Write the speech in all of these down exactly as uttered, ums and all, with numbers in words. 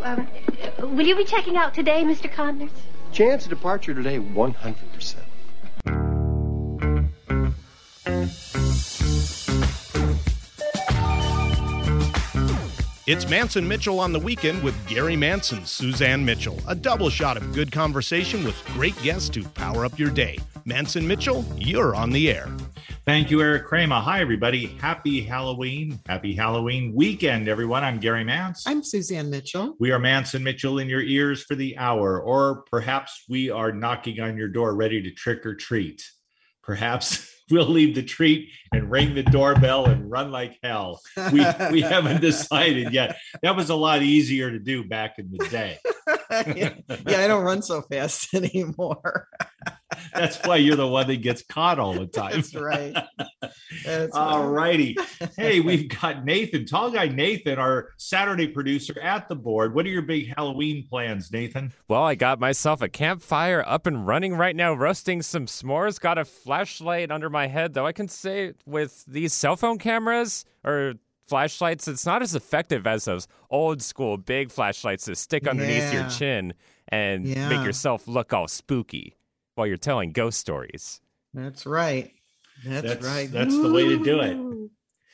um, will you be checking out today, Mister Connors? Chance of departure today, one hundred percent. It's Manson Mitchell on the Weekend with Gary Manson, Suzanne Mitchell. A double shot of good conversation with great guests to power up your day. Manson Mitchell, you're on the air. Thank you, Eric Kramer. Hi, everybody. Happy Halloween. Happy Halloween weekend, everyone. I'm Gary Mance. I'm Suzanne Mitchell. We are Manson Mitchell in your ears for the hour, or perhaps we are knocking on your door ready to trick or treat. Perhaps we'll leave the treat and ring the doorbell and run like hell. We we haven't decided yet. That was a lot easier to do back in the day. yeah, yeah, I don't run so fast anymore. That's why you're the one that gets caught all the time. That's right. That's all righty. Hey, we've got Nathan, tall guy Nathan, our Saturday producer at the board. What are your big Halloween plans, Nathan? Well, I got myself a campfire up and running right now, roasting some s'mores. Got a flashlight under my head, though I can say with these cell phone cameras or flashlights, it's not as effective as those old school big flashlights that stick underneath yeah. your chin and yeah. make yourself look all spooky while you're telling ghost stories. That's right. That's, that's right. That's Woo! The way to do it.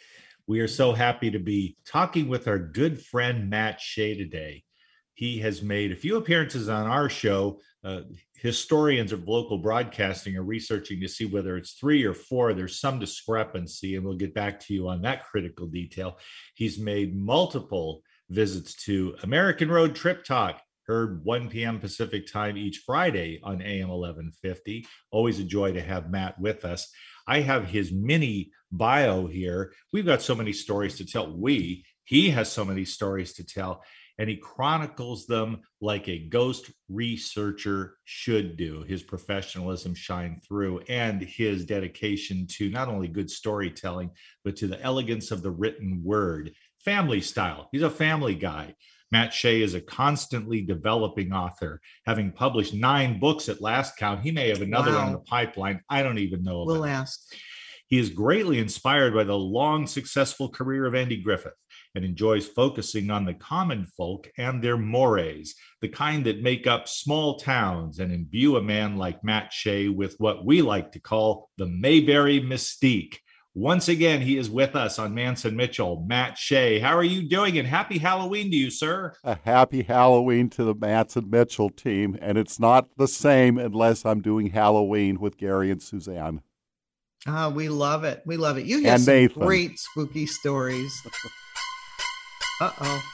We are so happy to be talking with our good friend Matt Shea today. He has made a few appearances on our show. Uh, historians of local broadcasting are researching to see whether it's three or four. There's some discrepancy, and we'll get back to you on that critical detail. He's made multiple visits to American Road Trip Talk, heard one p.m. Pacific time each Friday on A M eleven fifty. Always a joy to have Matt with us. I have his mini bio here. We've got so many stories to tell. We, he has so many stories to tell, and he chronicles them like a ghost researcher should do. His professionalism shine through, and his dedication to not only good storytelling, but to the elegance of the written word. Family style. He's a family guy. Matt Shea is a constantly developing author, having published nine books at last count. He may have another wow. one in the pipeline. I don't even know about We'll it. ask. He is greatly inspired by the long, successful career of Andy Griffith and enjoys focusing on the common folk and their mores, the kind that make up small towns and imbue a man like Matt Shea with what we like to call the Mayberry mystique. Once again, he is with us on Manson Mitchell. Matt Shea, how are you doing? And happy Halloween to you, sir. A happy Halloween to the Manson Mitchell team. And it's not the same unless I'm doing Halloween with Gary and Suzanne. Ah, we love it. We love it. You have and some Nathan. Great spooky stories. Uh-oh.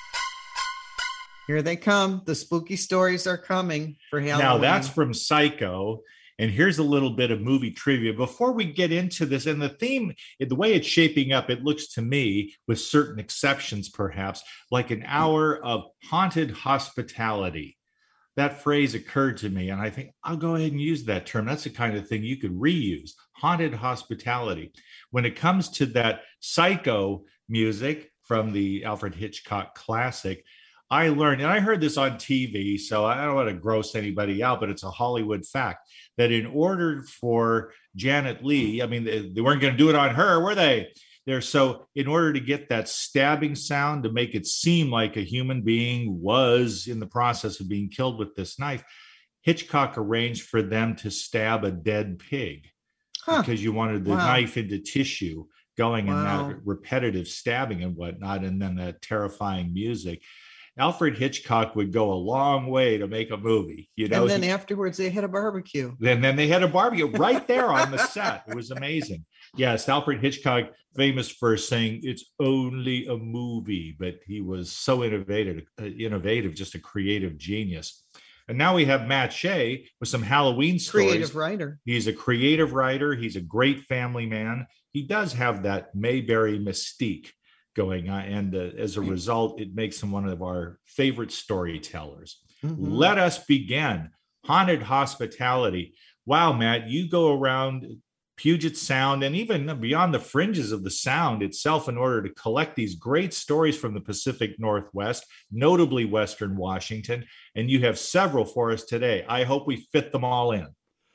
Here they come. The spooky stories are coming for Halloween. Now, that's from Psycho. And here's a little bit of movie trivia. Before we get into this, and the theme, the way it's shaping up, it looks to me, with certain exceptions perhaps, like an hour of haunted hospitality. That phrase occurred to me, and I think I'll go ahead and use that term. That's the kind of thing you could reuse, haunted hospitality. When it comes to that Psycho music from the Alfred Hitchcock classic, I learned, and I heard this on T V, so I don't want to gross anybody out, but it's a Hollywood fact, that in order for Janet Leigh, I mean, they, they weren't going to do it on her, were they? There, so in order to get that stabbing sound to make it seem like a human being was in the process of being killed with this knife, Hitchcock arranged for them to stab a dead pig huh. because you wanted the wow. knife into tissue going wow. in that repetitive stabbing and whatnot, and then that terrifying music. Alfred Hitchcock would go a long way to make a movie, you know. And then he, afterwards, they had a barbecue. Then, then they had a barbecue right there on the set. It was amazing. Yes, Alfred Hitchcock, famous for saying it's only a movie, but he was so innovative, uh, innovative, just a creative genius. And now we have Matt Shea with some Halloween stories. Creative writer. He's a creative writer. He's a great family man. He does have that Mayberry mystique going on, and uh, as a result, it makes him one of our favorite storytellers. Mm-hmm. Let us begin. Haunted hospitality. Wow, Matt, you go around Puget Sound and even beyond the fringes of the Sound itself in order to collect these great stories from the Pacific Northwest, notably Western Washington, and you have several for us today. I hope we fit them all in.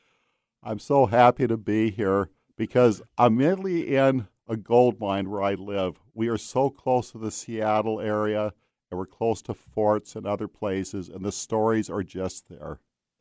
I'm so happy to be here because I'm mainly in a gold mine where I live. We are so close to the Seattle area, and we're close to forts and other places, and the stories are just there.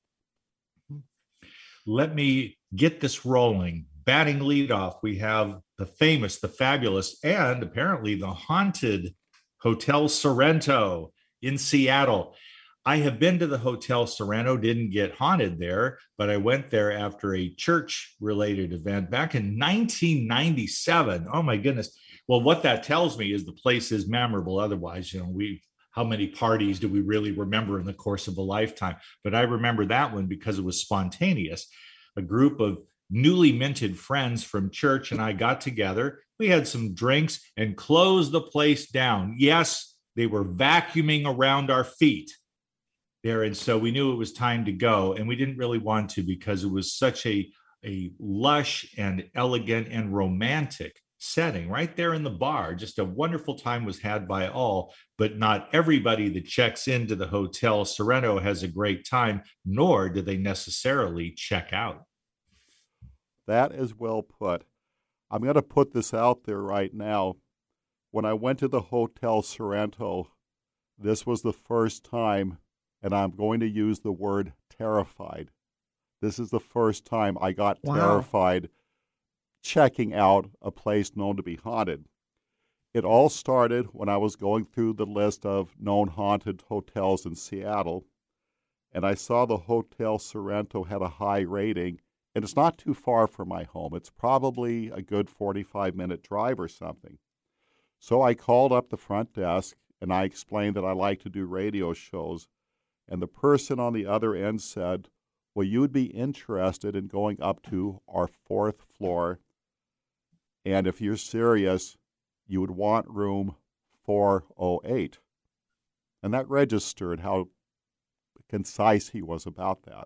Let me get this rolling. Batting leadoff, we have the famous, the fabulous, and apparently the haunted Hotel Sorrento in Seattle. I have been to the Hotel Sorrento, didn't get haunted there, but I went there after a church-related event back in nineteen ninety-seven. Oh my goodness. Well, what that tells me is the place is memorable. Otherwise, you know, we how many parties do we really remember in the course of a lifetime? But I remember that one because it was spontaneous. A group of newly minted friends from church and I got together. We had some drinks and closed the place down. Yes, they were vacuuming around our feet there. And so we knew it was time to go. And we didn't really want to because it was such a, a lush and elegant and romantic setting right there in the bar. Just a wonderful time was had by all, but not everybody that checks into the Hotel Sorrento has a great time, nor do they necessarily check out. That is well put. I'm going to put this out there right now. When I went to the Hotel Sorrento, this was the first time, and I'm going to use the word terrified. This is the first time I got Wow. terrified checking out a place known to be haunted. It all started when I was going through the list of known haunted hotels in Seattle, and I saw the Hotel Sorrento had a high rating, and it's not too far from my home. It's probably a good forty-five minute drive or something. So I called up the front desk, and I explained that I like to do radio shows, and the person on the other end said, well, you would be interested in going up to our fourth floor, and if you're serious, you would want room four oh eight. And that registered how concise he was about that.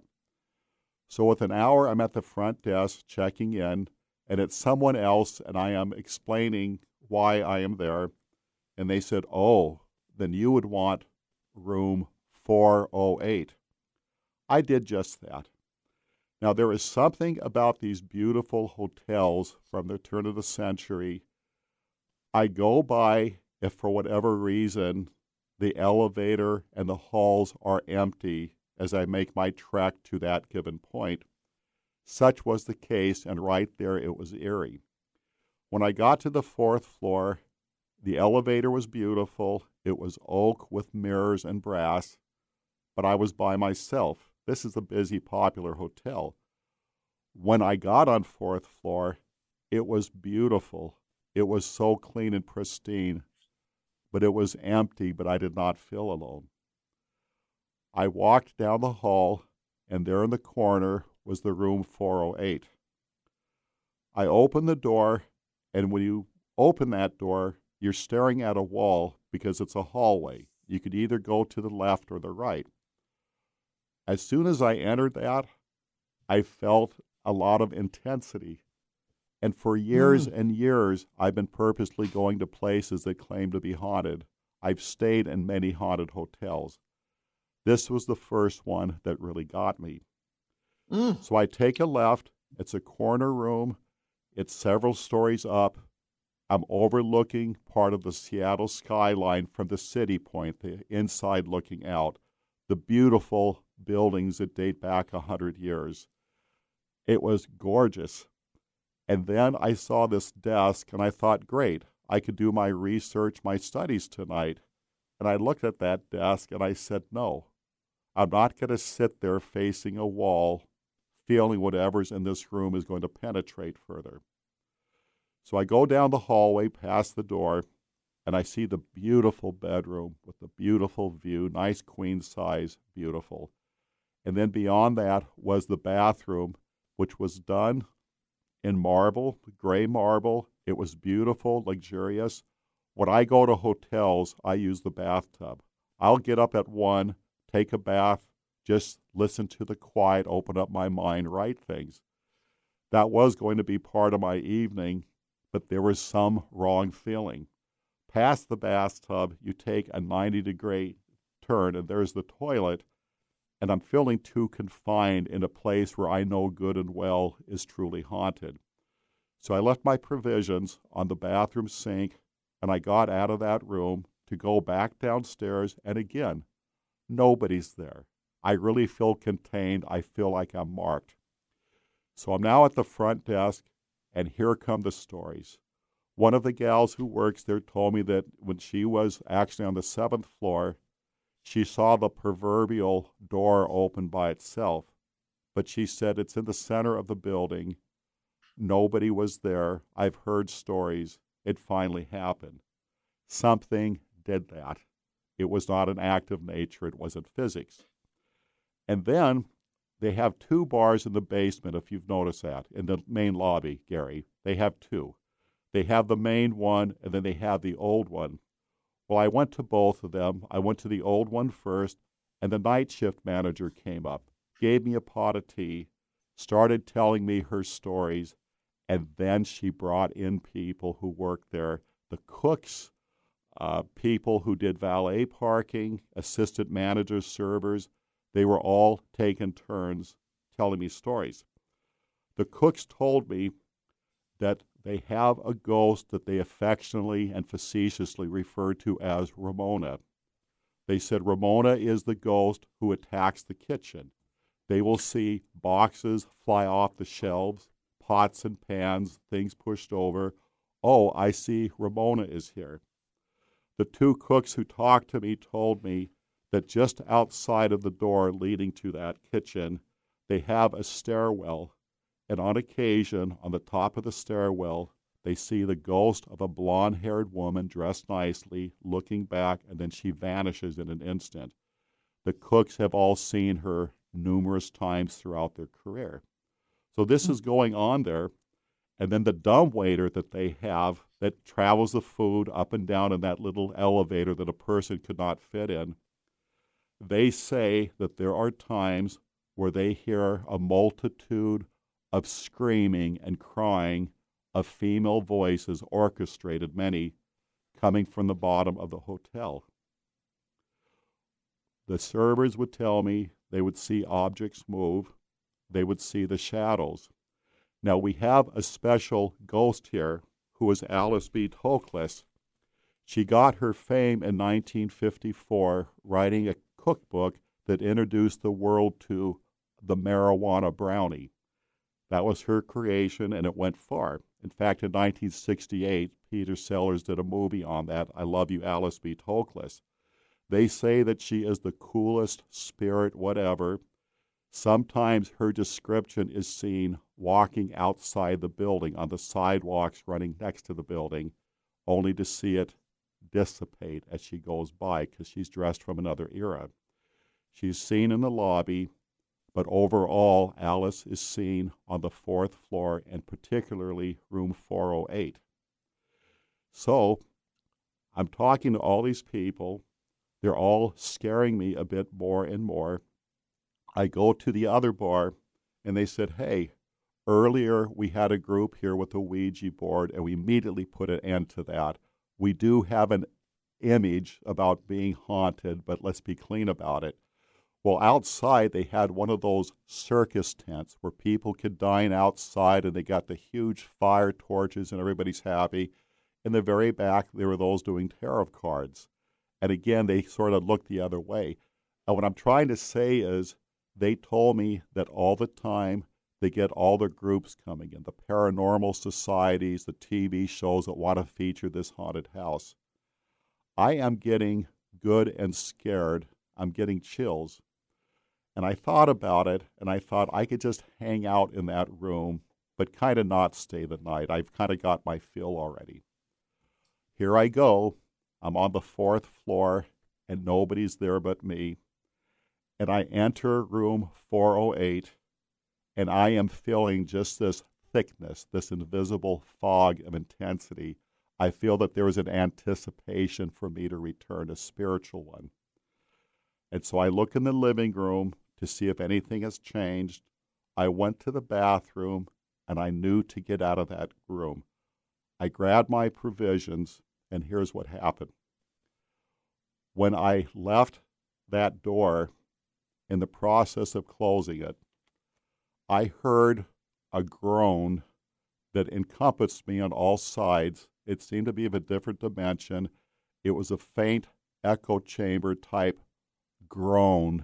So within an hour, I'm at the front desk checking in, and it's someone else, and I am explaining why I am there. And they said, oh, then you would want room four oh eight. I did just that. Now, there is something about these beautiful hotels from the turn of the century. I go by if for whatever reason the elevator and the halls are empty as I make my trek to that given point. Such was the case, and right there it was eerie. When I got to the fourth floor, the elevator was beautiful. It was oak with mirrors and brass, but I was by myself. This is a busy, popular hotel. When I got on fourth floor, it was beautiful. It was so clean and pristine, but it was empty, but I did not feel alone. I walked down the hall, and there in the corner was the room four oh eight. I opened the door, and when you open that door, you're staring at a wall because it's a hallway. You could either go to the left or the right. As soon as I entered that, I felt a lot of intensity. And for years mm. and years, I've been purposely going to places that claim to be haunted. I've stayed in many haunted hotels. This was the first one that really got me. Mm. So I take a left. It's a corner room. It's several stories up. I'm overlooking part of the Seattle skyline from the city point, the inside looking out, the beautiful buildings that date back a hundred years. It was gorgeous. And then I saw this desk, and I thought, great, I could do my research, my studies tonight. And I looked at that desk, and I said, no, I'm not going to sit there facing a wall, feeling whatever's in this room is going to penetrate further. So I go down the hallway past the door, and I see the beautiful bedroom with the beautiful view, nice queen size, beautiful. And then beyond that was the bathroom, which was done in marble, gray marble. It was beautiful, luxurious. When I go to hotels, I use the bathtub. I'll get up at one, take a bath, just listen to the quiet, open up my mind, write things. That was going to be part of my evening, but there was some wrong feeling. Past the bathtub, you take a ninety degree turn, and there's the toilet, and I'm feeling too confined in a place where I know good and well is truly haunted. So I left my provisions on the bathroom sink, and I got out of that room, to go back downstairs, and again, nobody's there. I really feel contained. I feel like I'm marked. So I'm now at the front desk, and here come the stories. One of the gals who works there told me that when she was actually on the seventh floor, she saw the proverbial door open by itself. But she said it's in the center of the building. Nobody was there. I've heard stories. It finally happened. Something did that. It was not an act of nature. It wasn't physics. And then they have two bars in the basement, if you've noticed that, in the main lobby, Gary. They have two. They have the main one, and then they have the old one. Well, I went to both of them. I went to the old one first, and the night shift manager came up, gave me a pot of tea, started telling me her stories, and then she brought in people who worked there, the cooks, uh, people who did valet parking, assistant managers, servers. They were all taking turns telling me stories. The cooks told me that they have a ghost that they affectionately and facetiously refer to as Ramona. They said Ramona is the ghost who attacks the kitchen. They will see boxes fly off the shelves, pots and pans, things pushed over. Oh, I see Ramona is here. The two cooks who talked to me told me that just outside of the door leading to that kitchen, they have a stairwell, and on occasion, on the top of the stairwell, they see the ghost of a blonde-haired woman dressed nicely, looking back, and then she vanishes in an instant. The cooks have all seen her numerous times throughout their career. So this is going on there, and then the dumbwaiter that they have that travels the food up and down in that little elevator that a person could not fit in, they say that there are times where they hear a multitude of screaming and crying of female voices, orchestrated, many, coming from the bottom of the hotel. The servers would tell me they would see objects move. They would see the shadows. Now, we have a special ghost here who is Alice B. Toklas. She got her fame in nineteen fifty-four writing a cookbook that introduced the world to the marijuana brownie. That was her creation, and it went far. In fact, in nineteen sixty-eight, Peter Sellers did a movie on that, I Love You, Alice B. Toklas. They say that she is the coolest spirit, whatever. Sometimes her description is seen walking outside the building on the sidewalks running next to the building, only to see it dissipate as she goes by because she's dressed from another era. She's seen in the lobby, but overall, Alice is seen on the fourth floor and particularly room four oh eight. So I'm talking to all these people. They're all scaring me a bit more and more. I go to the other bar, and they said, hey, earlier we had a group here with a Ouija board, and we immediately put an end to that. We do have an image about being haunted, but let's be clean about it. Well, outside they had one of those circus tents where people could dine outside, and they got the huge fire torches, and everybody's happy. In the very back, there were those doing tarot cards. And again, they sort of looked the other way. And what I'm trying to say is, they told me that all the time they get all the groups coming in, the paranormal societies, the T V shows that want to feature this haunted house. I am getting good and scared. I'm getting chills. And I thought about it, and I thought I could just hang out in that room, but kind of not stay the night. I've kind of got my fill already. Here I go. I'm on the fourth floor, and nobody's there but me. And I enter room four oh eight, and I am feeling just this thickness, this invisible fog of intensity. I feel that there is an anticipation for me to return, a spiritual one. And so I look in the living room to see if anything has changed. I went to the bathroom, and I knew to get out of that room. I grabbed my provisions, and here's what happened. When I left that door, in the process of closing it, I heard a groan that encompassed me on all sides. It seemed to be of a different dimension. It was a faint echo chamber type groan.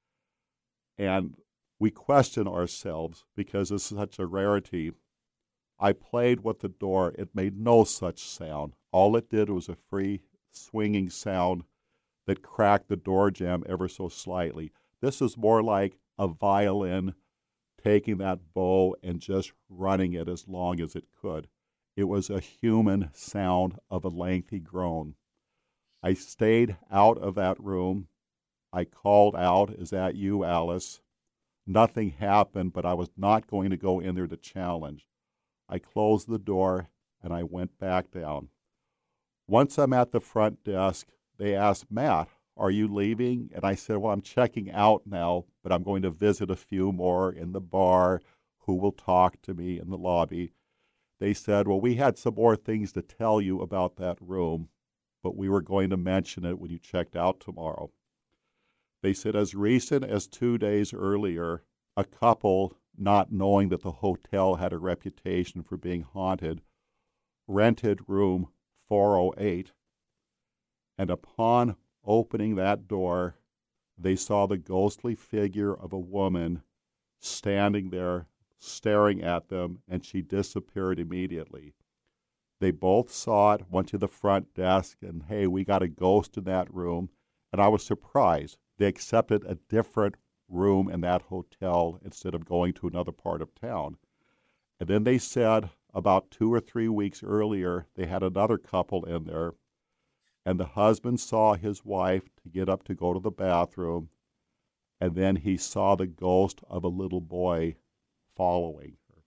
And we question ourselves because this is such a rarity. I played with the door. It made no such sound. All it did was a free swinging sound that cracked the door jamb ever so slightly. This was more like a violin taking that bow and just running it as long as it could. It was a human sound of a lengthy groan. I stayed out of that room. I called out, "Is that you, Alice?" Nothing happened, but I was not going to go in there to challenge. I closed the door and I went back down. Once I'm at the front desk, they asked, "Matt, are you leaving?" And I said, "Well, I'm checking out now, but I'm going to visit a few more in the bar who will talk to me in the lobby." They said, "Well, we had some more things to tell you about that room, but we were going to mention it when you checked out tomorrow." They said as recent as two days earlier, a couple, not knowing that the hotel had a reputation for being haunted, rented room four oh eight, and upon opening that door, they saw the ghostly figure of a woman standing there staring at them, and she disappeared immediately. They both saw it, went to the front desk, and, "Hey, we got a ghost in that room." And I was surprised. They accepted a different room in that hotel instead of going to another part of town. And then they said about two or three weeks earlier, they had another couple in there, and the husband saw his wife to get up to go to the bathroom, and then he saw the ghost of a little boy following her.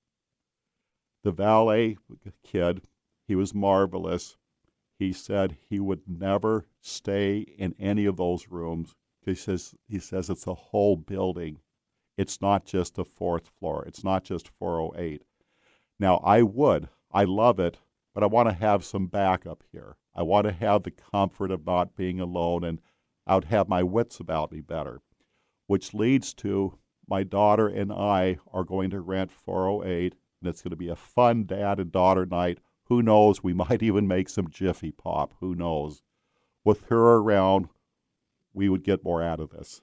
The valet kid, he was marvelous. He said he would never stay in any of those rooms. He says, he says it's a whole building. It's not just the fourth floor. It's not just four oh eight. Now, I would. I love it, but I want to have some backup here. I want to have the comfort of not being alone, and I would have my wits about me better, which leads to my daughter and I are going to rent four oh eight, and it's going to be a fun dad and daughter night. Who knows? We might even make some Jiffy Pop. Who knows? With her around, we would get more out of this.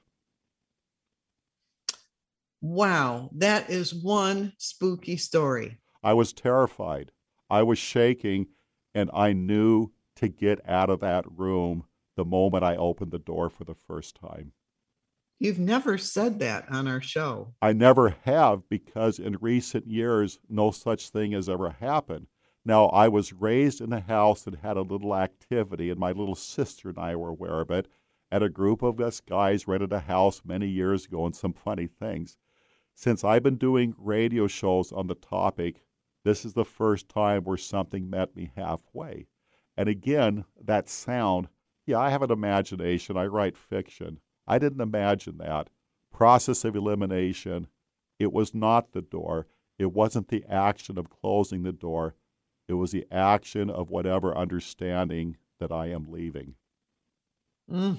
Wow, that is one spooky story. I was terrified. I was shaking, and I knew to get out of that room the moment I opened the door for the first time. You've never said that on our show. I never have, because in recent years, no such thing has ever happened. Now, I was raised in a house that had a little activity, and my little sister and I were aware of it, and a group of us guys rented a house many years ago, and some funny things. Since I've been doing radio shows on the topic, this is the first time where something met me halfway. And again, that sound, yeah, I have an imagination. I write fiction. I didn't imagine that. Process of elimination. It was not the door. It wasn't the action of closing the door. It was the action of whatever understanding that I am leaving. Mm.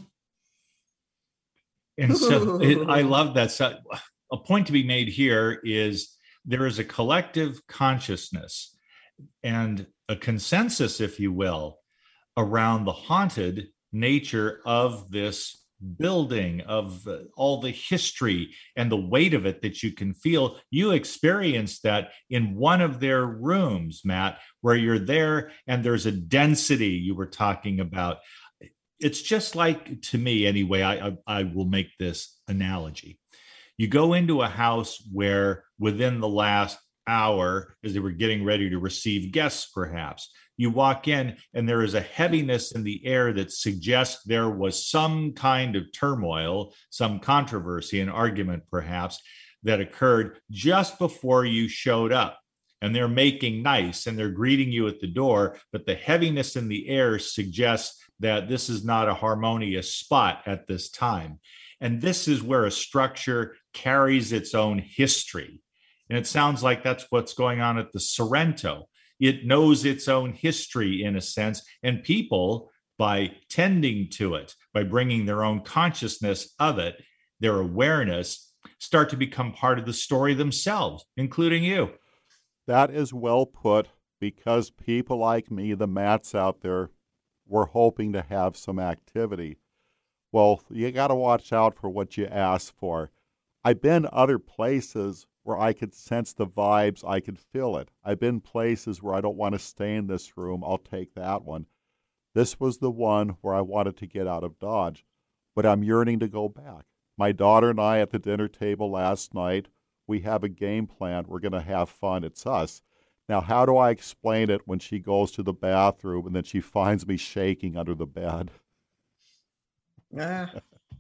And so it, I love that. So a point to be made here is there is a collective consciousness and a consensus, if you will, around the haunted nature of this building, of uh, all the history and the weight of it that you can feel. You experienced that in one of their rooms, Matt, where you're there and there's a density you were talking about. It's just like, to me anyway, I, I, I will make this analogy. You go into a house where within the last hour, as they were getting ready to receive guests, perhaps, you walk in and there is a heaviness in the air that suggests there was some kind of turmoil, some controversy, an argument perhaps, that occurred just before you showed up. And they're making nice and they're greeting you at the door, but the heaviness in the air suggests that this is not a harmonious spot at this time. And this is where a structure carries its own history. And it sounds like that's what's going on at the Sorrento. It knows its own history in a sense, and people, by tending to it, by bringing their own consciousness of it, their awareness, start to become part of the story themselves, including you. That is well put, because people like me, the Matts out there, we're hoping to have some activity. Well, you got to watch out for what you ask for. I've been other places where I could sense the vibes, I could feel it. I've been places where I don't want to stay in this room, I'll take that one. This was the one where I wanted to get out of Dodge, but I'm yearning to go back. My daughter and I at the dinner table last night, we have a game plan. We're going to have fun. It's us. Now, how do I explain it when she goes to the bathroom and then she finds me shaking under the bed? Ah.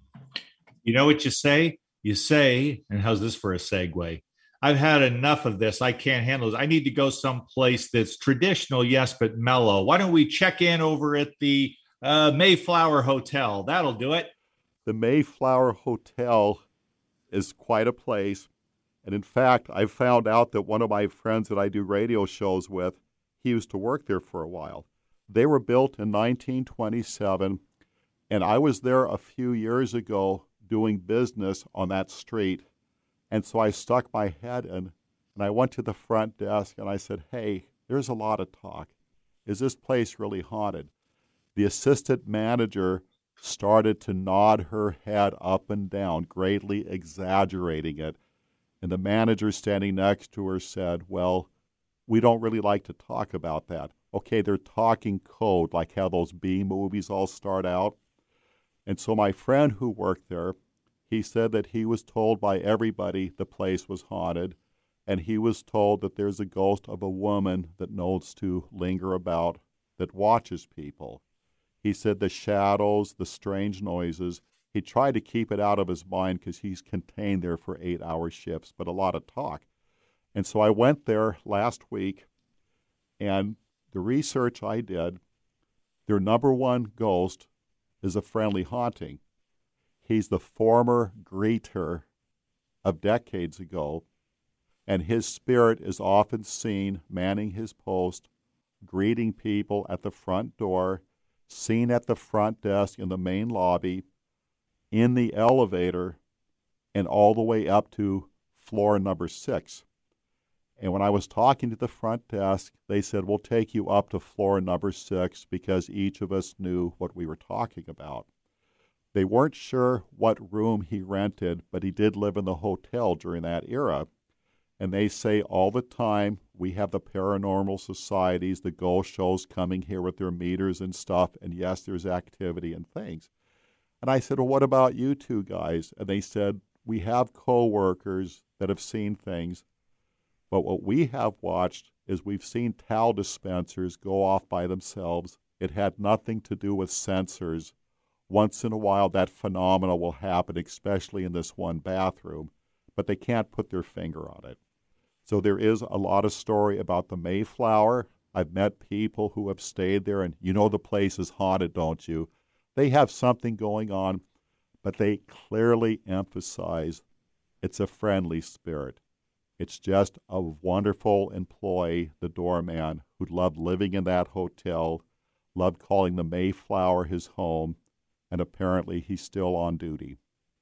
You know what you say? You say, and how's this for a segue? I've had enough of this. I can't handle this. I need to go someplace that's traditional, yes, but mellow. Why don't we check in over at the uh, Mayflower Hotel? That'll do it. The Mayflower Hotel is quite a place. And in fact, I found out that one of my friends that I do radio shows with, he used to work there for a while. They were built in nineteen twenty-seven, and I was there a few years ago doing business on that street. And so I stuck my head in, and I went to the front desk, and I said, hey, there's a lot of talk. Is this place really haunted? The assistant manager started to nod her head up and down, greatly exaggerating it. And the manager standing next to her said, well, we don't really like to talk about that. Okay, they're talking code, like how those B movies all start out. And so my friend who worked there, he said that he was told by everybody the place was haunted, and he was told that there's a ghost of a woman that knows to linger about, that watches people. He said the shadows, the strange noises, he tried to keep it out of his mind because he's contained there for eight-hour shifts, but a lot of talk. And so I went there last week, and the research I did, their number one ghost is a friendly haunting. He's the former greeter of decades ago, and his spirit is often seen manning his post, greeting people at the front door, seen at the front desk in the main lobby, in the elevator, and all the way up to floor number six. And when I was talking to the front desk, they said, we'll take you up to floor number six because each of us knew what we were talking about. They weren't sure what room he rented, but he did live in the hotel during that era. And they say all the time, we have the paranormal societies, the ghost shows coming here with their meters and stuff, and yes, there's activity and things. And I said, well, what about you two guys? And they said, we have coworkers that have seen things, but what we have watched is we've seen towel dispensers go off by themselves. It had nothing to do with sensors. Once in a while, that phenomena will happen, especially in this one bathroom, but they can't put their finger on it. So there is a lot of story about the Mayflower. I've met people who have stayed there, and you know the place is haunted, don't you? They have something going on, but they clearly emphasize it's a friendly spirit. It's just a wonderful employee, the doorman, who loved living in that hotel, loved calling the Mayflower his home, and apparently he's still on duty.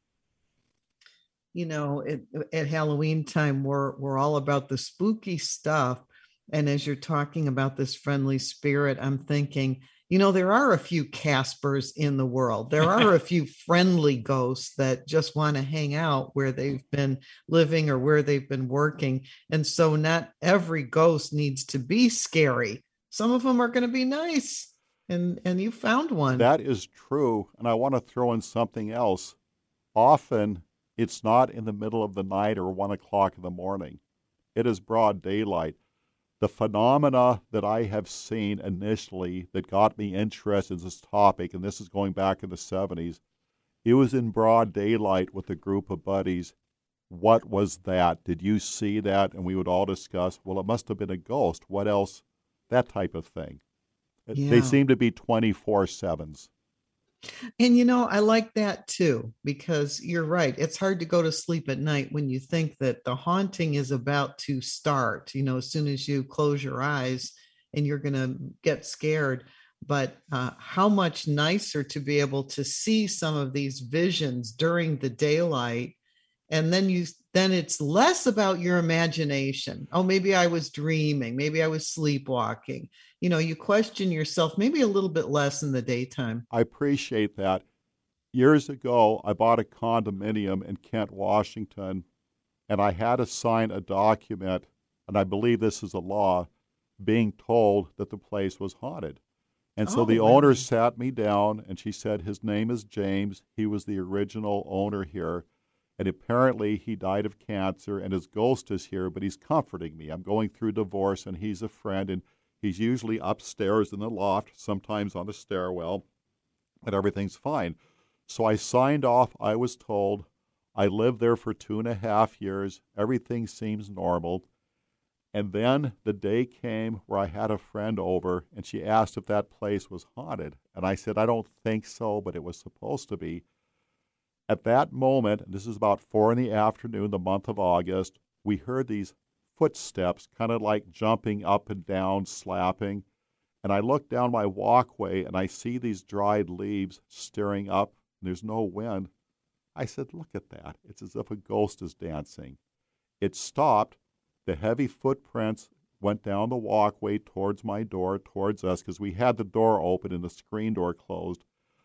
You know, it, at Halloween time, we're we're all about the spooky stuff. And as you're talking about this friendly spirit, I'm thinking, you know, there are a few Caspers in the world. There are a few friendly ghosts that just want to hang out where they've been living or where they've been working. And so not every ghost needs to be scary. Some of them are going to be nice. And and you found one. That is true. And I want to throw in something else. Often it's not in the middle of the night or one o'clock in the morning. It is broad daylight. The phenomena that I have seen initially that got me interested in this topic, and this is going back in the seventies, it was in broad daylight with a group of buddies. What was that? Did you see that? And we would all discuss, well, it must have been a ghost. What else? That type of thing. Yeah. They seem to be twenty-four sevens. And, you know, I like that too, because you're right. It's hard to go to sleep at night when you think that the haunting is about to start, you know, as soon as you close your eyes and you're going to get scared. But uh, how much nicer to be able to see some of these visions during the daylight. And then you, then it's less about your imagination. Oh, maybe I was dreaming. Maybe I was sleepwalking. you know, you question yourself maybe a little bit less in the daytime. I appreciate that. Years ago, I bought a condominium in Kent, Washington, and I had to sign a document, and I believe this is a law, being told that the place was haunted. And so Oh, the really? owner sat me down, and she said, his name is James. He was the original owner here. And apparently he died of cancer, and his ghost is here, but he's comforting me. I'm going through divorce, and he's a friend, and he's usually upstairs in the loft, sometimes on the stairwell, and everything's fine. So I signed off. I was told. I lived there for two and a half years. Everything seems normal. And then the day came where I had a friend over, and she asked if that place was haunted. And I said, I don't think so, but it was supposed to be. At that moment, and this is about four in the afternoon, the month of August, we heard these footsteps, kind of like jumping up and down, slapping. And I look down my walkway, and I see these dried leaves staring up, and there's no wind. I said, look at that. It's as if a ghost is dancing. It stopped. The heavy footprints went down the walkway towards my door, towards us, because we had the door open and the screen door closed.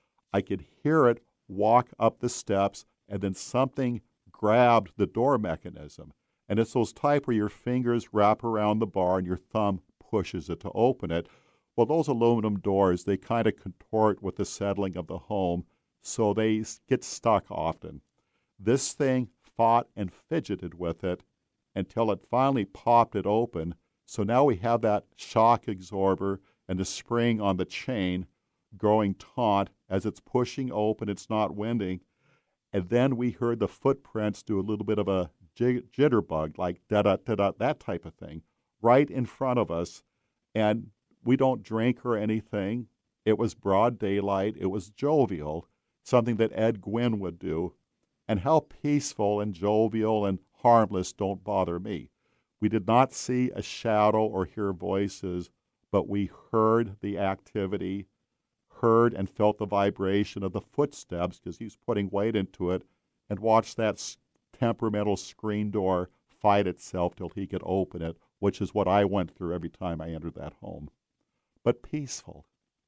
I could hear it walk up the steps, and then something grabbed the door mechanism. And it's those type where your fingers wrap around the bar and your thumb pushes it to open it. Well, those aluminum doors, they kind of contort with the settling of the home, so they get stuck often. This thing fought and fidgeted with it until it finally popped it open. So now we have that shock absorber and the spring on the chain growing taut as it's pushing open. It's not winding. And then we heard the footprints do a little bit of a jig- jitterbug, like da-da-da-da, that type of thing, right in front of us. And we don't drink or anything. It was broad daylight. It was jovial, something that Ed Gwynn would do. And how peaceful and jovial and harmless don't bother me. We did not see a shadow or hear voices, but we heard the activity, heard and felt the vibration of the footsteps because he was putting weight into it, and watched that temperamental screen door fight itself till he could open it, which is what I went through every time I entered that home. But peaceful.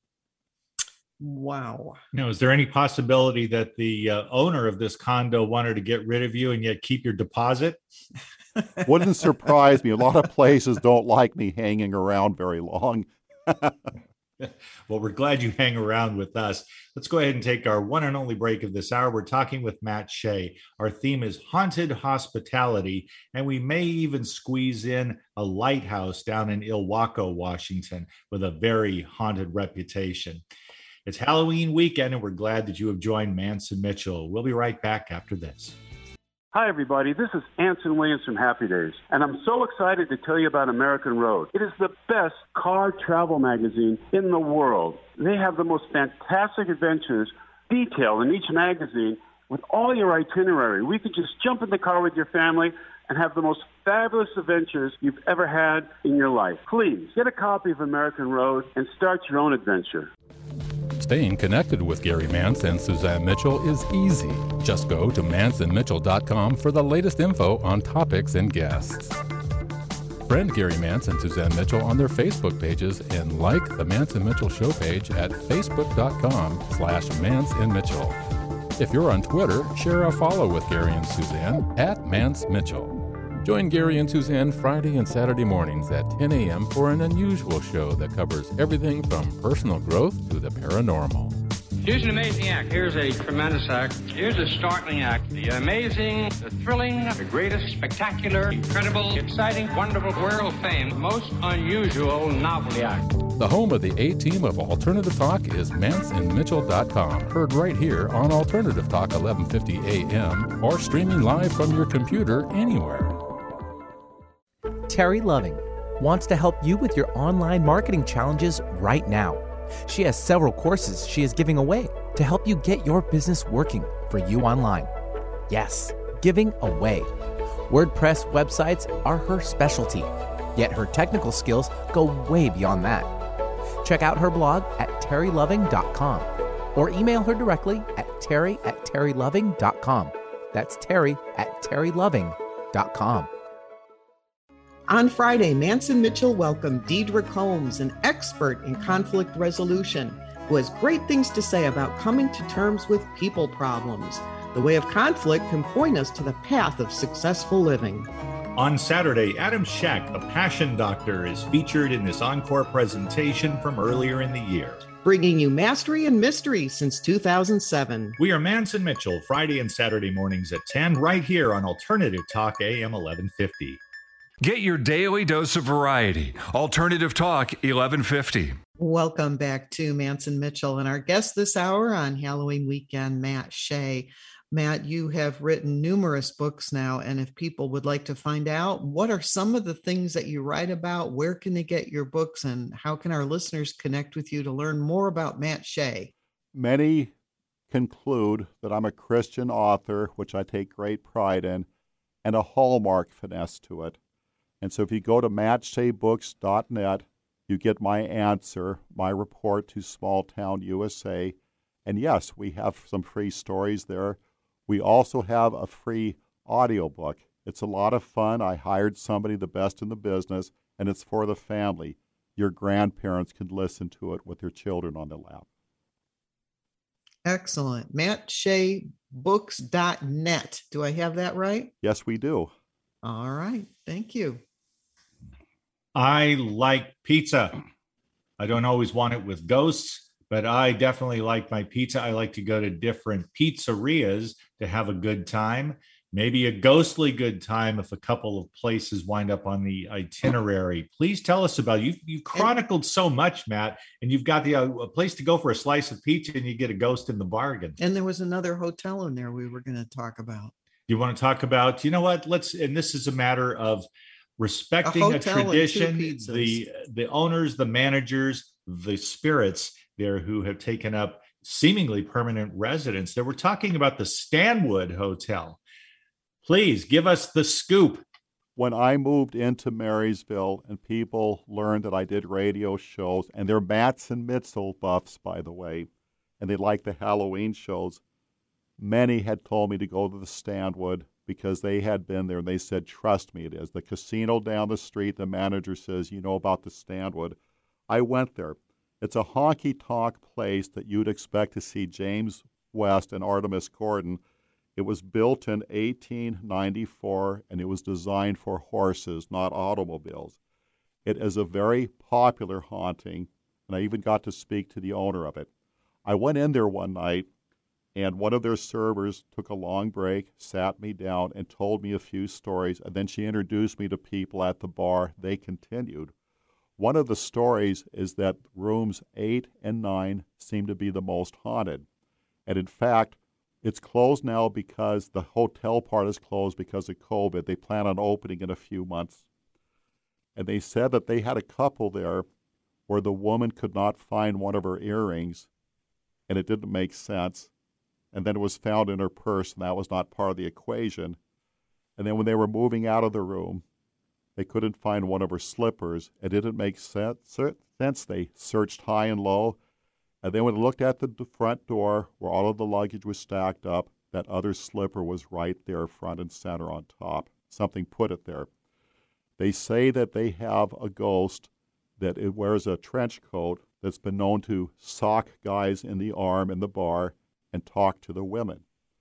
Wow. Now, is there any possibility that the uh, owner of this condo wanted to get rid of you and yet keep your deposit? Wouldn't surprise me. A lot of places don't like me hanging around very long. Well, we're glad you hang around with us. Let's go ahead and take our one and only break of this hour. We're talking with Matt Shea. Our theme is haunted hospitality, and we may even squeeze in a lighthouse down in Ilwaco, Washington, with a very haunted reputation. It's Halloween weekend, and we're glad that you have joined Mance and Mitchell. We'll be right back after this. Hi, everybody. This is Anson Williams from Happy Days, and I'm so excited to tell you about American Road. It is the best car travel magazine in the world. They have the most fantastic adventures detailed in each magazine with all your itinerary. We could just jump in the car with your family and have the most fabulous adventures you've ever had in your life. Please get a copy of American Road and start your own adventure. Staying connected with Gary Mance and Suzanne Mitchell is easy. Just go to mance and mitchell dot com for the latest info on topics and guests. Friend Gary Mance and Suzanne Mitchell on their Facebook pages and like the Mance and Mitchell show page at facebook dot com slash Mance and Mitchell. If you're on Twitter, share a follow with Gary and Suzanne at Mance Mitchell. Join Gary and Suzanne Friday and Saturday mornings at ten a.m. for an unusual show that covers everything from personal growth to the paranormal. Here's an amazing act. Here's a tremendous act. Here's a startling act. The amazing, the thrilling, the greatest, spectacular, incredible, exciting, wonderful, world fame, most unusual novelty act. The home of the A-team of Alternative Talk is mance and mitchell dot com. Heard right here on Alternative Talk eleven fifty A M or streaming live from your computer anywhere. Terry Loving wants to help you with your online marketing challenges right now. She has several courses she is giving away to help you get your business working for you online. Yes, giving away. WordPress websites are her specialty, yet her technical skills go way beyond that. Check out her blog at terry loving dot com or email her directly at terry at terry loving dot com. That's Terry at terry loving dot com. On Friday, Manson Mitchell welcomed Deidre Combs, an expert in conflict resolution, who has great things to say about coming to terms with people problems. The way of conflict can point us to the path of successful living. On Saturday, Adam Scheck, the Passion Doctor, is featured in this encore presentation from earlier in the year. Bringing you mastery and mystery since two thousand seven. We are Manson Mitchell, Friday and Saturday mornings at ten, right here on Alternative Talk A M eleven fifty. Get your daily dose of variety. Alternative Talk eleven fifty. Welcome back to Manson Mitchell, and our guest this hour on Halloween weekend, Matt Shea. Matt, you have written numerous books now, and if people would like to find out, what are some of the things that you write about? Where can they get your books, and how can our listeners connect with you to learn more about Matt Shea? Many conclude that I'm a Christian author, which I take great pride in, and a Hallmark finesse to it. And so if you go to matt shea books dot net, you get my answer, my report to Small Town U S A. And yes, we have some free stories there. We also have a free audiobook. It's a lot of fun. I hired somebody the best in the business, and it's for the family. Your grandparents can listen to it with their children on their lap. Excellent. matt shea books dot net. Do I have that right? Yes, we do. All right. Thank you. I like pizza. I don't always want it with ghosts, but I definitely like my pizza. I like to go to different pizzerias to have a good time, maybe a ghostly good time if a couple of places wind up on the itinerary. Please tell us about it. You've, you've chronicled so much, Matt, and you've got the uh, a place to go for a slice of pizza and you get a ghost in the bargain. And there was another hotel in there we were going to talk about. You want to talk about, you know what, let's, and this is a matter of respecting a, a tradition, the the owners, the managers, the spirits there who have taken up seemingly permanent residence. There, we're talking about the Stanwood Hotel. Please give us the scoop. When I moved into Marysville and people learned that I did radio shows, and they're Manson Mitchell buffs, by the way, and they like the Halloween shows, many had told me to go to the Stanwood because they had been there, and they said, trust me, it is. The casino down the street, the manager says, you know about the Stanwood. I went there. It's a honky-tonk place that you'd expect to see James West and Artemis Gordon. It was built in eighteen ninety-four, and it was designed for horses, not automobiles. It is a very popular haunting, and I even got to speak to the owner of it. I went in there one night, and one of their servers took a long break, sat me down, and told me a few stories, and then she introduced me to people at the bar. They continued. One of the stories is that rooms eight and nine seem to be the most haunted. And in fact, it's closed now because the hotel part is closed because of COVID. They plan on opening in a few months. And they said that they had a couple there where the woman could not find one of her earrings, and it didn't make sense. And then it was found in her purse, and that was not part of the equation. And then when they were moving out of the room, they couldn't find one of her slippers. It didn't make sense. They searched high and low. And then when they looked at the front door where all of the luggage was stacked up, that other slipper was right there, front and center on top. Something put it there. They say that they have a ghost that it wears a trench coat that's been known to sock guys in the arm in the bar and talk to the women.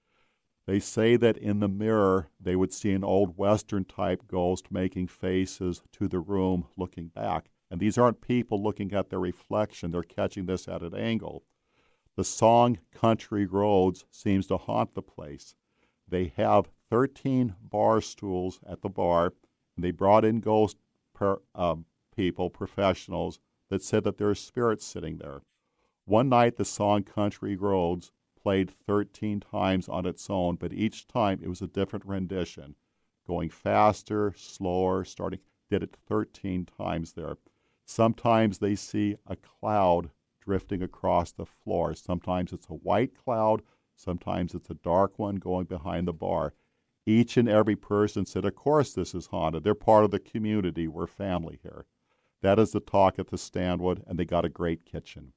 They say that in the mirror they would see an old Western-type ghost making faces to the room looking back. And these aren't people looking at their reflection. They're catching this at an angle. The song Country Roads seems to haunt the place. They have thirteen bar stools at the bar, and they brought in ghost per, um, people, professionals, that said that there are spirits sitting there. One night the song Country Roads played thirteen times on its own, but each time it was a different rendition, going faster, slower, starting, did it thirteen times there. Sometimes they see a cloud drifting across the floor. Sometimes it's a white cloud, sometimes it's a dark one going behind the bar. Each and every person said, of course this is haunted. They're part of the community. We're family here. That is the talk at the Stanwood, and they got a great kitchen.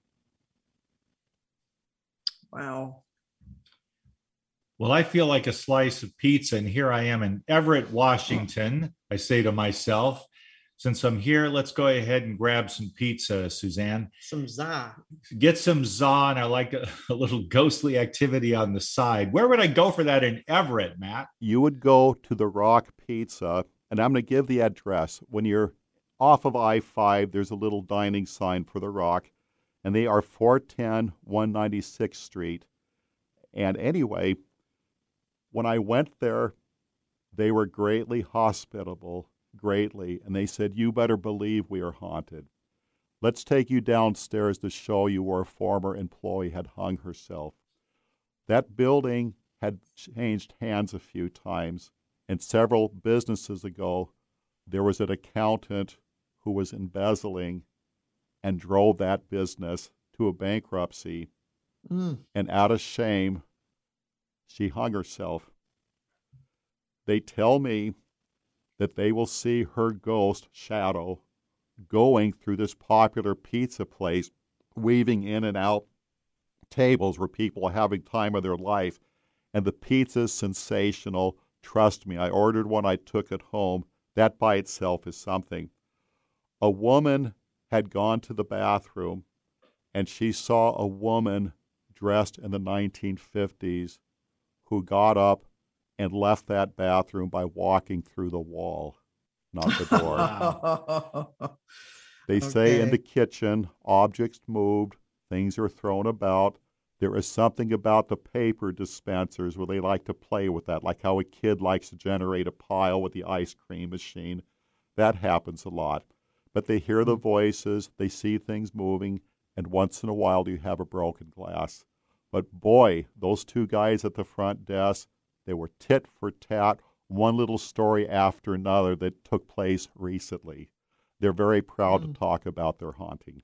Wow. Well, I feel like a slice of pizza, and here I am in Everett, Washington. I say to myself, since I'm here, let's go ahead and grab some pizza, Suzanne. Some za. Get some za, and I like a, a little ghostly activity on the side. Where would I go for that in Everett, Matt? You would go to the Rock Pizza, and I'm going to give the address. When you're off of I five, there's a little dining sign for the Rock, and they are four ten one ninety-sixth Street. And anyway, when I went there, they were greatly hospitable, greatly, and they said, you better believe we are haunted. Let's take you downstairs to show you where a former employee had hung herself. That building had changed hands a few times, and several businesses ago, there was an accountant who was embezzling and drove that business to a bankruptcy. Mm. And out of shame, she hung herself. They tell me that they will see her ghost shadow going through this popular pizza place, weaving in and out tables where people are having time of their life. And the pizza's sensational. Trust me, I ordered one, I took it home. That by itself is something. A woman had gone to the bathroom, and she saw a woman dressed in the nineteen fifties who got up and left that bathroom by walking through the wall, not the door. They Okay. say in the kitchen, objects moved, things are thrown about. There is something about the paper dispensers where they like to play with that, like how a kid likes to generate a pile with the ice cream machine. That happens a lot. But they hear the voices, they see things moving, and once in a while you have a broken glass. But boy, those two guys at the front desk, they were tit for tat, one little story after another that took place recently. They're very proud Mm. to talk about their haunting.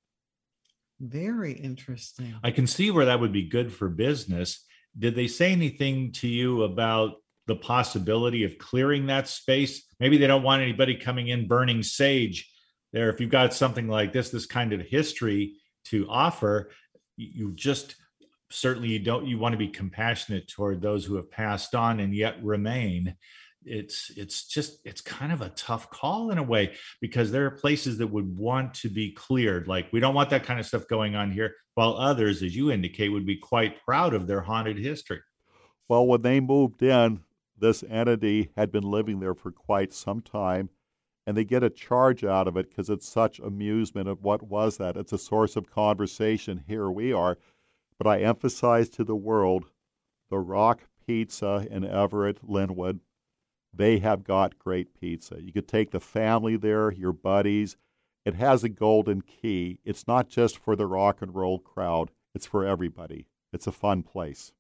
Very interesting. I can see where that would be good for business. Did they say anything to you about the possibility of clearing that space? Maybe they don't want anybody coming in burning sage there. If you've got something like this, this kind of history to offer, you just certainly you don't you want to be compassionate toward those who have passed on and yet remain. It's it's just it's kind of a tough call in a way, because there are places that would want to be cleared. Like, we don't want that kind of stuff going on here, while others, as you indicate, would be quite proud of their haunted history. Well, when they moved in, this entity had been living there for quite some time, and they get a charge out of it because it's such amusement of what was that. It's a source of conversation. Here we are. But I emphasize to the world, the Rock Pizza in Everett, Linwood, they have got great pizza. You could take the family there, your buddies. It has a golden key. It's not just for the rock and roll crowd. It's for everybody. It's a fun place.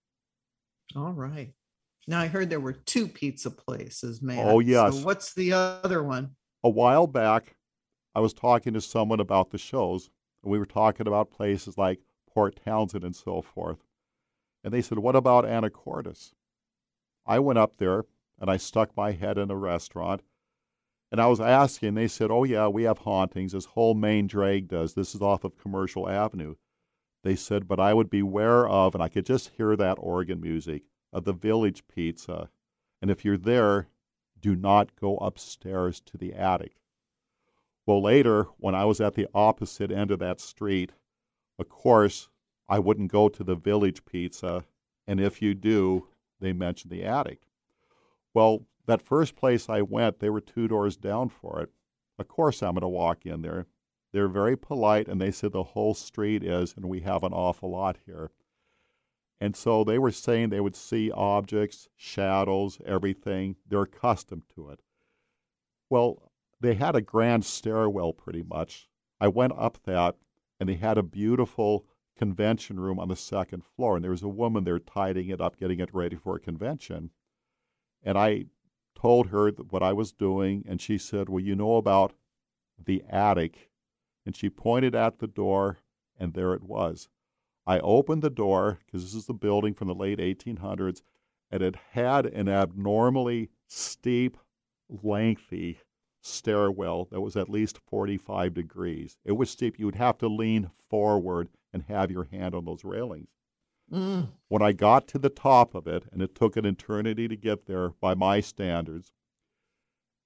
All right. Now I heard there were two pizza places, man. Oh, yes. So what's the other one? A while back, I was talking to someone about the shows, and we were talking about places like Port Townsend and so forth. And they said, what about Anacortes? I went up there, and I stuck my head in a restaurant, and I was asking, they said, oh, yeah, we have hauntings. This whole main drag does. This is off of Commercial Avenue. They said, but I would beware of, and I could just hear that organ music, of the Village Pizza. And if you're there, do not go upstairs to the attic. Well, later, when I was at the opposite end of that street, of course, I wouldn't go to the Village Pizza, and if you do, they mention the attic. Well, that first place I went, they were two doors down for it. Of course I'm going to walk in there. They're very polite, and they said the whole street is, and we have an awful lot here. And so they were saying they would see objects, shadows, everything. They're accustomed to it. Well, they had a grand stairwell pretty much. I went up that, and they had a beautiful convention room on the second floor, and there was a woman there tidying it up, getting it ready for a convention. And I told her what I was doing, and she said, well, you know about the attic? And she pointed at the door, and there it was. I opened the door, because this is the building from the late eighteen hundreds, and it had an abnormally steep, lengthy stairwell that was at least forty-five degrees. It was steep. You would have to lean forward and have your hand on those railings. Mm. When I got to the top of it, and it took an eternity to get there by my standards,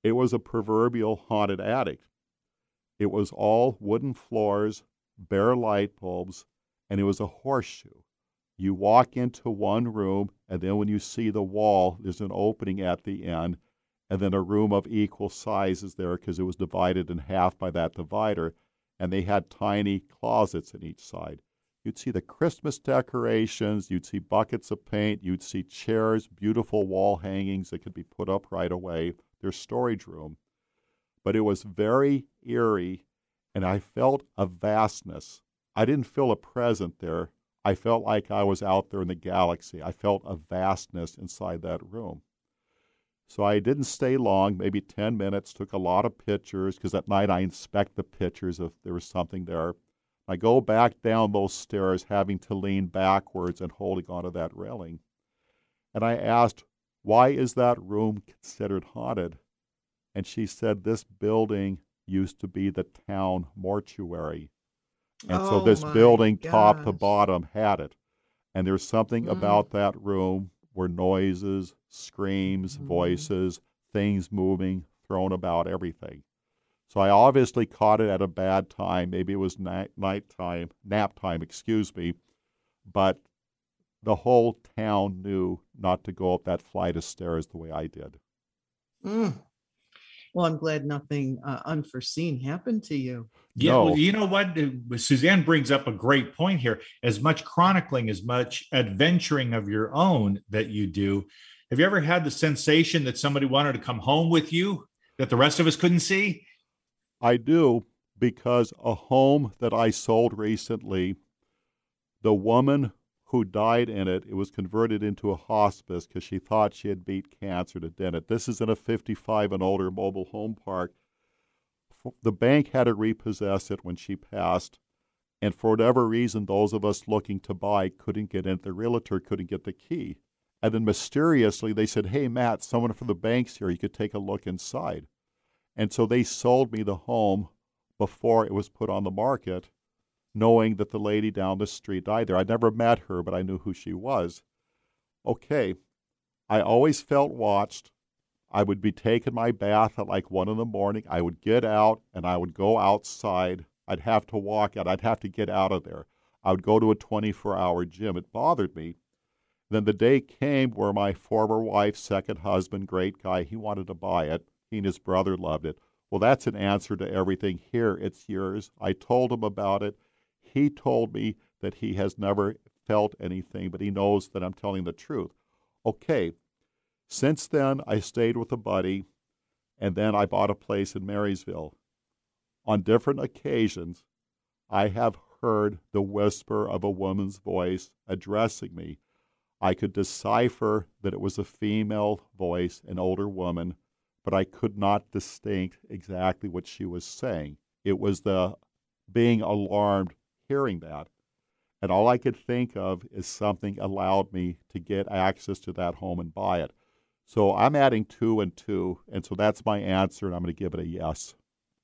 It was a proverbial haunted attic. It was all wooden floors, bare light bulbs, and it was a horseshoe. You walk into one room, and then when you see the wall, there's an opening at the end, and then a room of equal sizes there because it was divided in half by that divider, and they had tiny closets in each side. You'd see the Christmas decorations, you'd see buckets of paint, you'd see chairs, beautiful wall hangings that could be put up right away, their storage room. But it was very eerie, and I felt a vastness. I didn't feel a presence there. I felt like I was out there in the galaxy. I felt a vastness inside that room. So I didn't stay long, maybe ten minutes, took a lot of pictures, because at night I inspect the pictures if there was something there. I go back down those stairs, having to lean backwards and holding onto that railing. And I asked, why is that room considered haunted? And she said, this building used to be the town mortuary. And oh so this my building, gosh. top to bottom, had it. And there's something Mm. about that room where noises, screams, Mm. voices, things moving, thrown about, everything. So I obviously caught it at a bad time. Maybe it was night nighttime, nap time, excuse me. But the whole town knew not to go up that flight of stairs the way I did. Mm. Well, I'm glad nothing uh, unforeseen happened to you. Yeah, No. well, you know what? Uh, Suzanne brings up a great point here. As much chronicling, as much adventuring of your own that you do, have you ever had the sensation that somebody wanted to come home with you that the rest of us couldn't see? I do, because a home that I sold recently, the woman who died in it, it was converted into a hospice because she thought she had beat cancer to death. This is in a fifty-five and older mobile home park. The bank had to repossess it when she passed, and for whatever reason, those of us looking to buy couldn't get in. The realtor couldn't get the key. And then mysteriously, they said, hey, Matt, someone from the bank's here. You could take a look inside. And so they sold me the home before it was put on the market, knowing that the lady down the street died there. I'd never met her, but I knew who she was. Okay, I always felt watched. I would be taking my bath at like one in the morning. I would get out and I would go outside. I'd have to walk out. I'd have to get out of there. I would go to a twenty-four hour gym. It bothered me. Then the day came where my former wife's second husband, great guy, he wanted to buy it. He and his brother loved it. Well, that's an answer to everything. Here, it's yours. I told him about it. He told me that he has never felt anything, but he knows that I'm telling the truth. Okay. Since then, I stayed with a buddy, and then I bought a place in Marysville. On different occasions, I have heard the whisper of a woman's voice addressing me. I could decipher that it was a female voice, an older woman, but I could not distinct exactly what she was saying. It was the being alarmed hearing that. And all I could think of is something allowed me to get access to that home and buy it. So I'm adding two and two, and so that's my answer, and I'm going to give it a yes.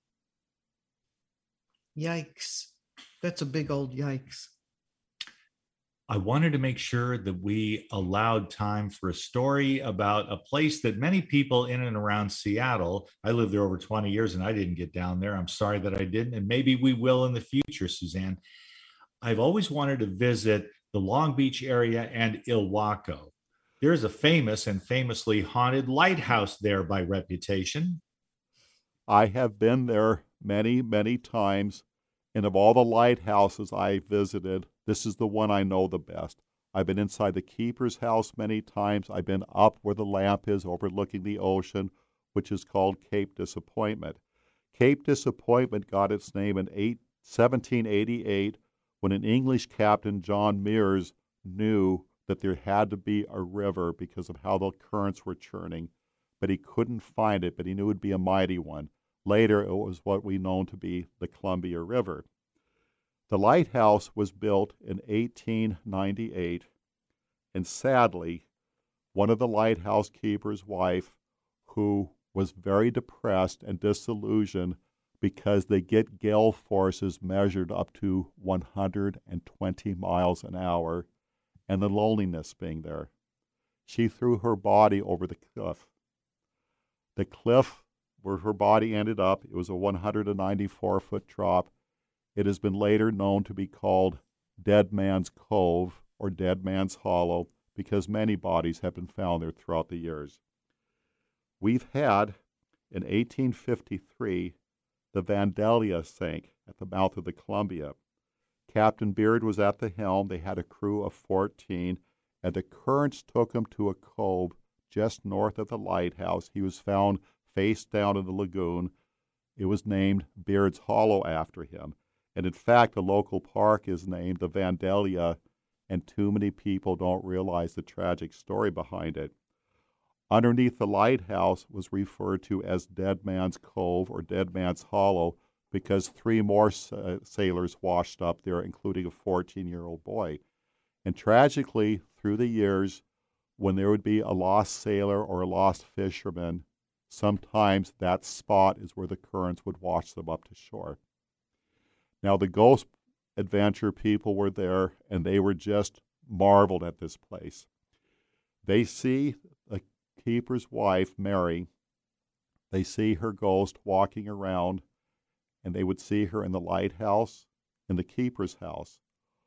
Yikes. That's a big old yikes. I wanted to make sure that we allowed time for a story about a place that many people in and around Seattle, I lived there over twenty years and I didn't get down there. I'm sorry that I didn't, and maybe we will in the future, Suzanne. I've always wanted to visit the Long Beach area and Ilwaco. There's a famous and famously haunted lighthouse there by reputation. I have been there many, many times, and of all the lighthouses I visited, this is the one I know the best. I've been inside the keeper's house many times. I've been up where the lamp is overlooking the ocean, which is called Cape Disappointment. Cape Disappointment got its name in seventeen eighty-eight when an English captain, John Meares, knew that there had to be a river because of how the currents were churning, but he couldn't find it, but he knew it would be a mighty one. Later, it was what we know to be the Columbia River. The lighthouse was built in eighteen ninety-eight, and sadly, one of the lighthouse keeper's wife, who was very depressed and disillusioned because they get gale forces measured up to one hundred twenty miles an hour, and the loneliness being there, she threw her body over the cliff. The cliff where her body ended up. It was a one hundred ninety-four foot drop. It has been later known to be called Dead Man's Cove or Dead Man's Hollow because many bodies have been found there throughout the years. We've had, in eighteen fifty-three, the Vandalia sank at the mouth of the Columbia. Captain Beard was at the helm. They had a crew of fourteen, and the currents took him to a cove just north of the lighthouse. He was found face down in the lagoon. It was named Beard's Hollow after him. And in fact, the local park is named the Vandalia, and too many people don't realize the tragic story behind it. Underneath the lighthouse was referred to as Dead Man's Cove or Dead Man's Hollow because three more uh, sailors washed up there, including a fourteen-year-old boy. And tragically, through the years, when there would be a lost sailor or a lost fisherman, sometimes that spot is where the currents would wash them up to shore. Now, the Ghost Adventure people were there, and they were just marveled at this place. They see the keeper's wife, Mary. They see her ghost walking around, and they would see her in the lighthouse, in the keeper's house.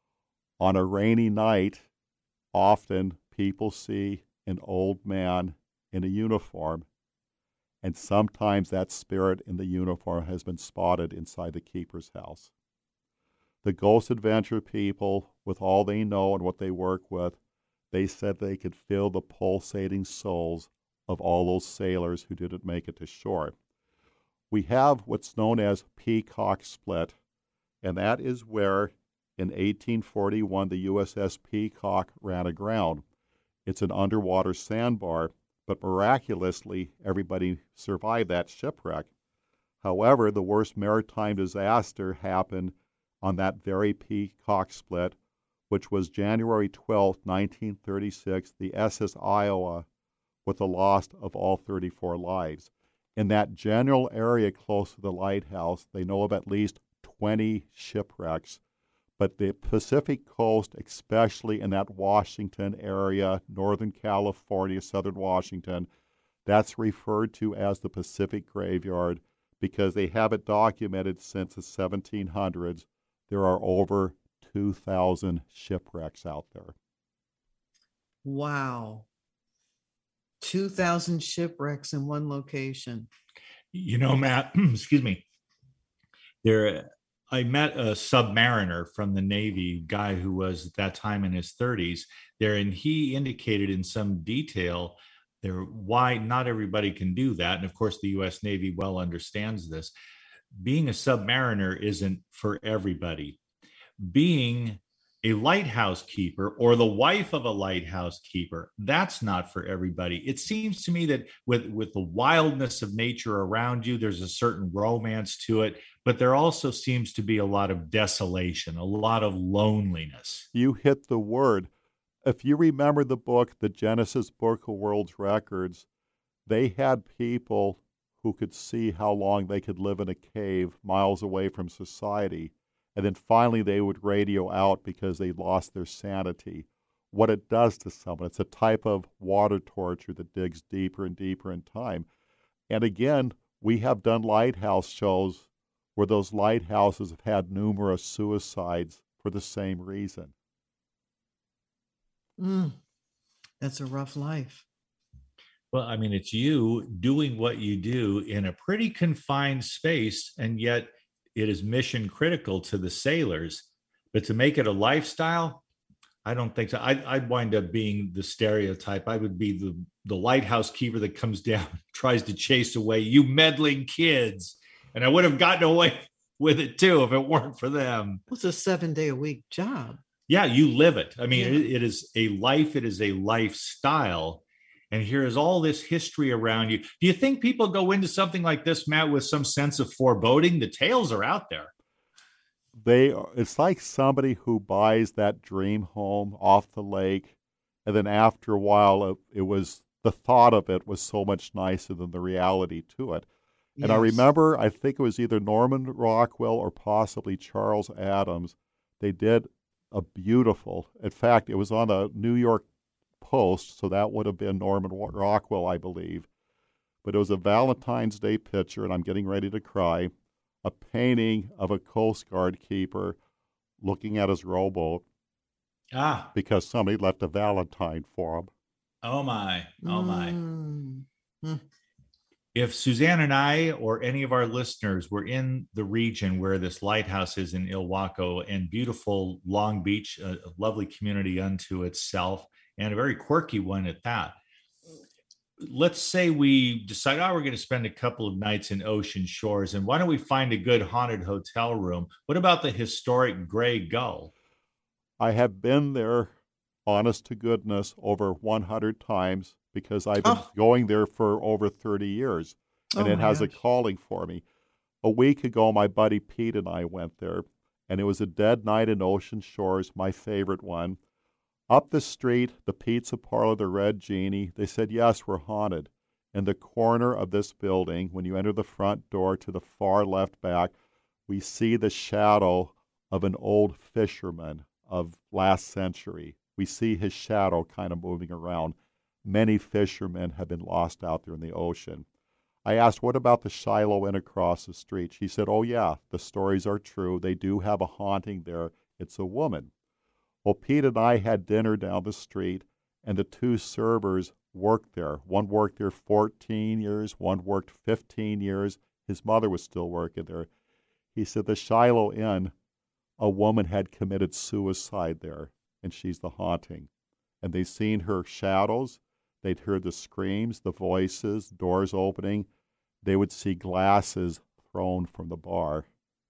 On a rainy night, often people see an old man in a uniform, and sometimes that spirit in the uniform has been spotted inside the keeper's house. The Ghost Adventure people, with all they know and what they work with, they said they could feel the pulsating souls of all those sailors who didn't make it to shore. We have what's known as Peacock Split, and that is where in eighteen forty-one the U S S Peacock ran aground. It's an underwater sandbar, but miraculously everybody survived that shipwreck. However, the worst maritime disaster happened on that very Peacock Split, which was January twelfth, nineteen thirty-six, the S S Iowa, with the loss of all thirty-four lives. In that general area close to the lighthouse, they know of at least twenty shipwrecks, but the Pacific coast, especially in that Washington area, Northern California, Southern Washington, that's referred to as the Pacific Graveyard because they have it documented since the seventeen hundreds. There are over two thousand shipwrecks out there. Wow. two thousand shipwrecks in one location. You know, Matt, excuse me, there, I met a submariner from the Navy, guy who was at that time in his thirties there, and he indicated in some detail there why not everybody can do that. And of course, the U S Navy well understands this. Being a submariner isn't for everybody. Being a lighthouse keeper or the wife of a lighthouse keeper, that's not for everybody. It seems to me that with, with the wildness of nature around you, there's a certain romance to it, but there also seems to be a lot of desolation, a lot of loneliness. You hit the word. If you remember the book, the Genesis Book of World's Records, they had people who could see how long they could live in a cave miles away from society. And then finally they would radio out because they lost their sanity. What it does to someone, it's a type of water torture that digs deeper and deeper in time. And again, we have done lighthouse shows where those lighthouses have had numerous suicides for the same reason. Mm, that's a rough life. Well, I mean, it's you doing what you do in a pretty confined space, and yet it is mission critical to the sailors. But to make it a lifestyle, I don't think so. I'd, I'd wind up being the stereotype. I would be the, the lighthouse keeper that comes down, tries to chase away you meddling kids. And I would have gotten away with it too if it weren't for them. It's a seven day a week job. Yeah, you live it. I mean, Yeah. it, it is a life. It is a lifestyle. And here is all this history around you. Do you think people go into something like this, Matt, with some sense of foreboding? The tales are out there. They are, it's like somebody who buys that dream home off the lake, and then after a while, it, it was the thought of it was so much nicer than the reality to it. And Yes. I remember, I think it was either Norman Rockwell or possibly Charles Adams. They did a beautiful, in fact, it was on the New York Post, so that would have been Norman Rockwell, I believe. but it was a Valentine's Day picture, and I'm getting ready to cry, a painting of a Coast Guard keeper looking at his rowboat. Ah. Because somebody left a Valentine for him. Oh, my. Oh, my. Mm. If Suzanne and I or any of our listeners were in the region where this lighthouse is in Ilwaco and beautiful Long Beach, a, a lovely community unto itself, and a very quirky one at that, let's say we decide, oh, we're going to spend a couple of nights in Ocean Shores, and why don't we find a good haunted hotel room? What about the historic Gray Gull? I have been there, honest to goodness, over one hundred times because I've been oh. going there for over thirty years, and oh it has gosh. a calling for me. A week ago, my buddy Pete and I went there, and it was a dead night in Ocean Shores, my favorite one. Up the street, the pizza parlor, the Red Genie, they said, yes, we're haunted. In the corner of this building, when you enter the front door to the far left back, we see the shadow of an old fisherman of last century. We see his shadow kind of moving around. Many fishermen have been lost out there in the ocean. I asked, what about the Shiloh Inn across the street? She said, oh, yeah, the stories are true. They do have a haunting there. It's a woman. Well, Pete and I had dinner down the street, and the two servers worked there. One worked there fourteen years, one worked fifteen years. His mother was still working there. He said the Shiloh Inn, a woman had committed suicide there, and she's the haunting. And they'd seen her shadows. They'd heard the screams, the voices, doors opening. They would see glasses thrown from the bar.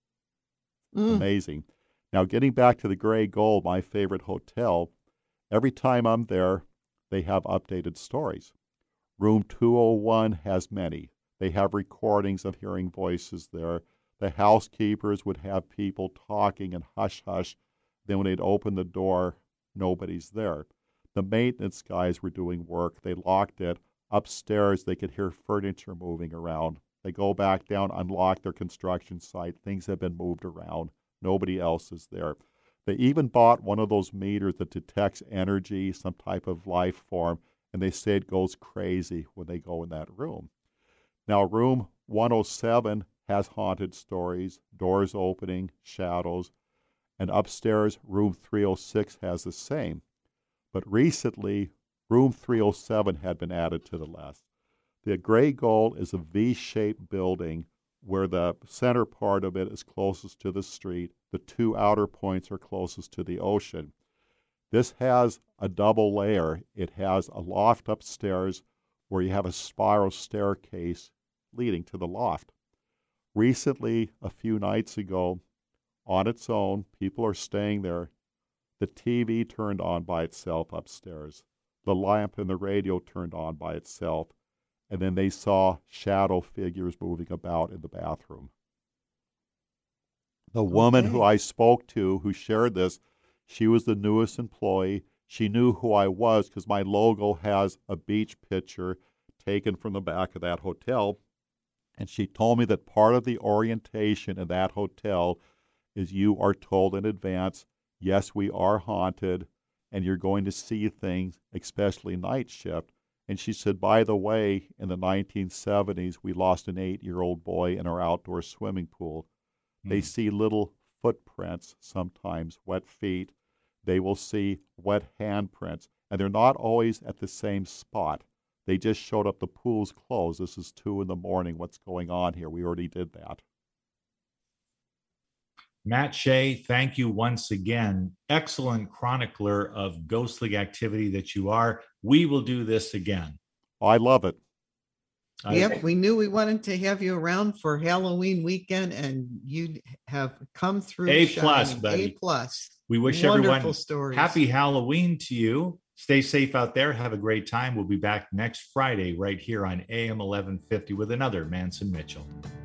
Mm. Amazing. Now, getting back to the Gray Gull, my favorite hotel, every time I'm there, they have updated stories. Room two oh one has many. They have recordings of hearing voices there. The housekeepers would have people talking and hush-hush. Then when they'd open the door, nobody's there. The maintenance guys were doing work. They locked it. Upstairs, they could hear furniture moving around. They go back down, unlock their construction site. Things have been moved around. Nobody else is there. They even bought one of those meters that detects energy, some type of life form, and they say it goes crazy when they go in that room. Now, room one oh seven has haunted stories, doors opening, shadows, and upstairs, room three oh six has the same. But recently, room three oh seven had been added to the list. The Gray Gull is a V-shaped building where the center part of it is closest to the street. The two outer points are closest to the ocean. This has a double layer. It has a loft upstairs where you have a spiral staircase leading to the loft. Recently, a few nights ago, on its own, people are staying there. The T V turned on by itself upstairs. The lamp and the radio turned on by itself. And then they saw shadow figures moving about in the bathroom. The woman okay. who I spoke to, who shared this, she was the newest employee. She knew who I was because my logo has a beach picture taken from the back of that hotel. And she told me that part of the orientation in that hotel is you are told in advance, yes, we are haunted, and you're going to see things, especially night shift. And she said, by the way, in the nineteen seventies, we lost an eight-year-old boy in our outdoor swimming pool. Mm. They see little footprints sometimes, wet feet. They will see wet handprints, and they're not always at the same spot. They just showed up, the pool's closed. This is two in the morning. What's going on here? We already did that. Matt Shea, thank you once again. Excellent chronicler of ghostly activity that you are. We will do this again. I love it. Yep, we knew we wanted to have you around for Halloween weekend, and you have come through. A plus, buddy. A plus. We wish Wonderful everyone stories. Happy Halloween to you. Stay safe out there. Have a great time. We'll be back next Friday right here on A M eleven fifty with another Manson Mitchell.